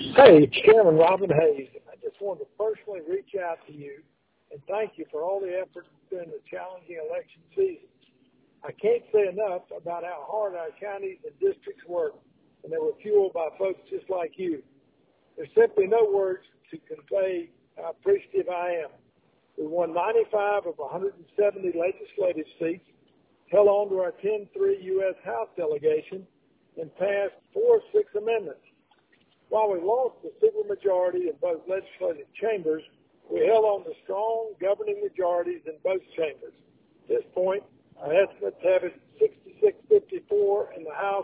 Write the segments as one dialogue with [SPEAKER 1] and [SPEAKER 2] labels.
[SPEAKER 1] Hey, it's Chairman Robin Hayes. I just wanted to personally reach out to you and thank you for all the efforts during the challenging election season. I can't say enough about how hard our counties and districts work, and they were fueled by folks just like you. There's simply no words to convey how appreciative I am. We won 95 of 170 legislative seats, held on to our 10-3 U.S. House delegation, and passed 4 of 6 amendments. While we lost the supermajority in both legislative chambers, we held on to strong governing majorities in both chambers. At this point, our estimates have it 66-54 in the House,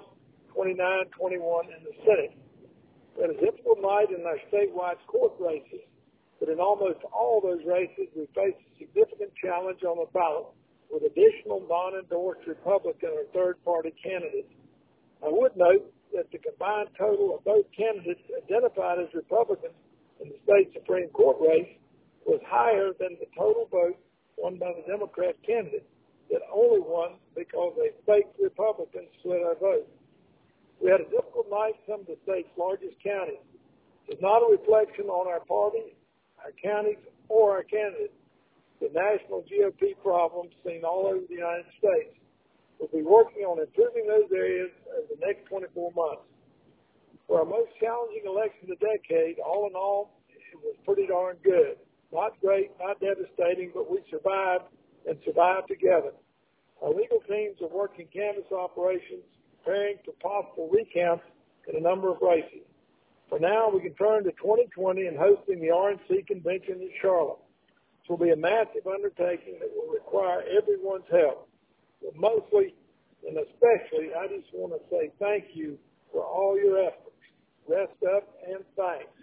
[SPEAKER 1] 29-21 in the Senate. We had a difficult night in our statewide court races, but in almost all those races, we faced a significant challenge on the ballot with additional non-endorsed Republican or third-party candidates. I would note that the combined total of both candidates identified as Republicans in the state Supreme Court race was higher than the total vote won by the Democrat candidate that only won because a fake Republican split our vote. We had a difficult night in some of the state's largest counties. It's not a reflection on our party, our counties, or our candidates. The national GOP problems seen all over the United States. We'll be working on improving those areas over the next 24 months. For our most challenging election of the decade, all in all, it was pretty darn good. Not great, not devastating, but we survived and survived together. Our legal teams are working canvass operations, preparing for possible recounts in a number of races. For now, we can turn to 2020 and hosting the RNC convention in Charlotte. This will be a massive undertaking that will require everyone's help. But mostly and especially, I just want to say thank you for all your efforts. Rest up and thanks.